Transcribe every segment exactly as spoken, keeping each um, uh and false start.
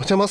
ございます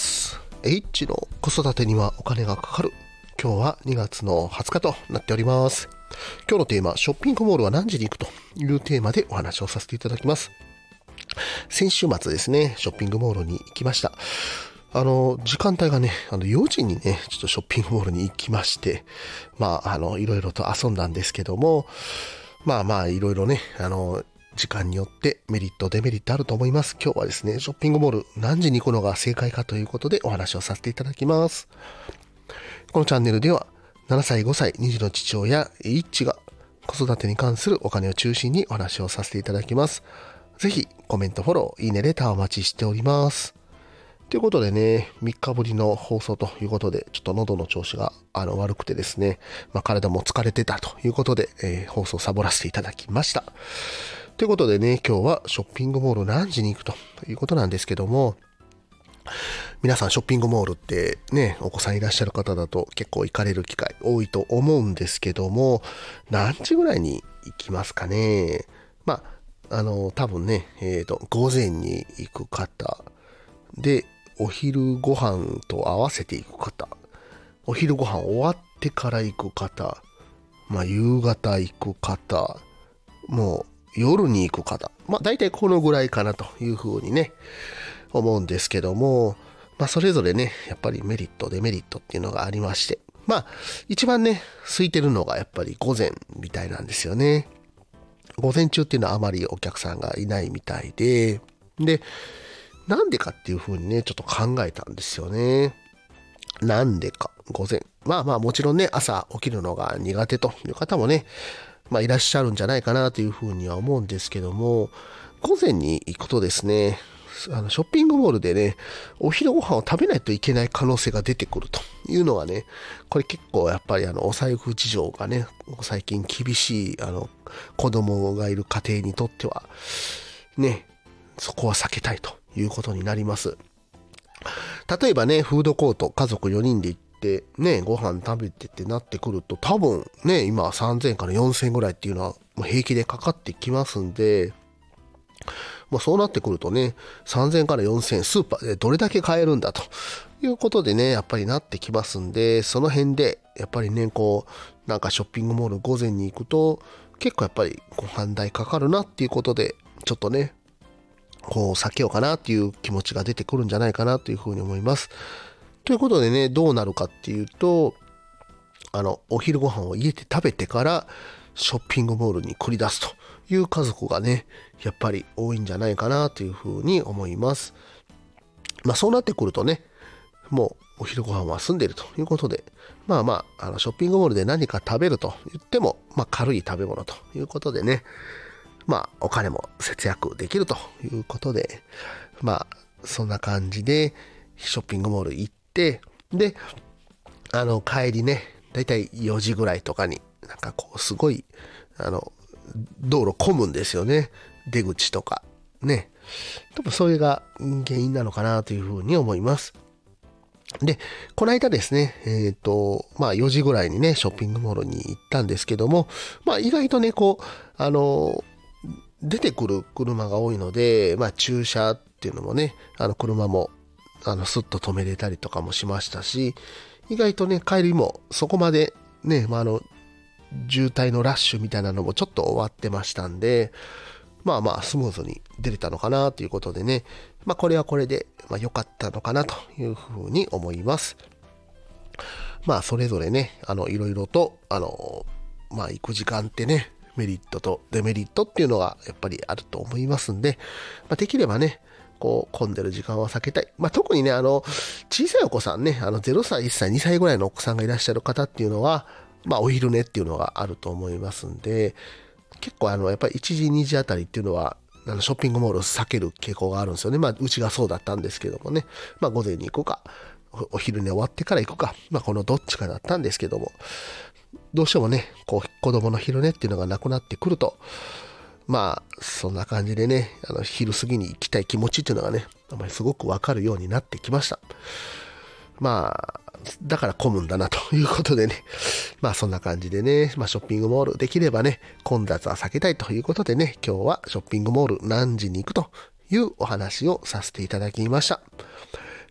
。H の子育てにはお金がかかる。今日はにがつのはつかとなっております。今日のテーマ、ショッピングモールは何時に行くというテーマでお話をさせていただきます。先週末ですね、ショッピングモールに行きました。あの、時間帯がね、あのよじにね、ちょっとショッピングモールに行きまして、まあ、あの、いろいろと遊んだんですけども、まあまあ、いろいろね、あの、時間によってメリット、デメリットあると思います。今日はですね、ショッピングモール何時に行くのが正解かということでお話をさせていただきます。このチャンネルでは、ななさい、ごさい、に児の父親、Hが子育てに関するお金を中心にお話をさせていただきます。ぜひ、コメント、フォロー、いいね、レターお待ちしております。ということでね、みっかぶりの放送ということで、ちょっと喉の調子があの悪くてですね、まあ、体も疲れてたということで、えー、放送サボらせていただきました。ということでね、今日はショッピングモール何時に行くということなんですけども、皆さんショッピングモールってね、お子さんいらっしゃる方だと結構行かれる機会多いと思うんですけども、何時ぐらいに行きますかね。まあ、あの、多分ね、えっと、午前に行く方、で、お昼ご飯と合わせて行く方、お昼ご飯終わってから行く方、まあ、夕方行く方、もう、夜に行く方、まあ大体このぐらいかなというふうにね思うんですけども、まあそれぞれねやっぱりメリットデメリットっていうのがありまして、まあ一番ね空いてるのがやっぱり午前みたいなんですよね。午前中っていうのはあまりお客さんがいないみたいで、でなんでかっていうふうにねちょっと考えたんですよね。なんでか午前、まあまあもちろんね朝起きるのが苦手という方もねまあいらっしゃるんじゃないかなというふうには思うんですけども、午前に行くとですね、あのショッピングモールでね、お昼ご飯を食べないといけない可能性が出てくるというのはね、これ結構やっぱりあのお財布事情がね、最近厳しいあの子供がいる家庭にとっては、ね、そこは避けたいということになります。例えばね、フードコート、家族よにんで行って、でね、ご飯食べてってなってくると多分ね今さんぜんえんからよんせんえんぐらいっていうのはもう平気でかかってきますんで、もうそうなってくるとねさんぜんえんからよんせんえんスーパーでどれだけ買えるんだということでねやっぱりなってきますんで、その辺でやっぱりねこうなんかショッピングモール午前に行くと結構やっぱりご飯代かかるなっていうことでちょっとねこう避けようかなっていう気持ちが出てくるんじゃないかなというふうに思います。ということでね、どうなるかっていうと、あの、お昼ご飯を家で食べてからショッピングモールに繰り出すという家族がね、やっぱり多いんじゃないかなというふうに思います。まあそうなってくるとね、もうお昼ご飯は済んでいるということで、まあまあ、あのショッピングモールで何か食べると言っても、まあ軽い食べ物ということでね、まあお金も節約できるということで、まあそんな感じでショッピングモール行って、で、で、あの、帰りね、だいたいよじぐらいとかに、なんかこう、すごい、あの、道路混むんですよね。出口とか、ね。多分それが原因なのかなというふうに思います。で、この間ですね、えっと、まあよじぐらいにね、ショッピングモールに行ったんですけども、まあ意外とね、こう、あの、出てくる車が多いので、まあ駐車っていうのもね、あの車も、あの、スッと止めれたりとかもしましたし、意外とね、帰りもそこまでね、まあ、あの、渋滞のラッシュみたいなのもちょっと終わってましたんで、まあまあ、スムーズに出れたのかなということでね、まあ、これはこれで、まあ、良かったのかなというふうに思います。まあ、それぞれね、あの、いろいろと、あの、まあ、行く時間ってね、メリットとデメリットっていうのがやっぱりあると思いますんで、まあ、できればね、こう混んでる時間は避けたい。まあ、特にね、あの、小さいお子さんね、あの、ゼロさい、いっさい、にさいぐらいのお子さんがいらっしゃる方っていうのは、まあ、お昼寝っていうのがあると思いますんで、結構あの、やっぱりいちじ、にじあたりっていうのは、あの、ショッピングモールを避ける傾向があるんですよね。まあ、うちがそうだったんですけどもね、まあ、午前に行くか、お昼寝終わってから行くか、まあ、このどっちかだったんですけども、どうしてもね、こう、子供の昼寝っていうのがなくなってくると、まあ、そんな感じでね、あの、昼過ぎに行きたい気持ちっていうのがね、あまりすごくわかるようになってきました。まあ、だから混むんだなということでね、まあそんな感じでね、まあショッピングモールできればね、混雑は避けたいということでね、今日はショッピングモール何時に行くというお話をさせていただきました。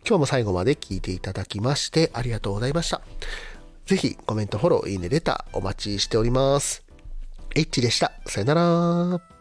今日も最後まで聞いていただきましてありがとうございました。ぜひコメント、フォロー、いいね、レターお待ちしております。エッチでした。さよなら。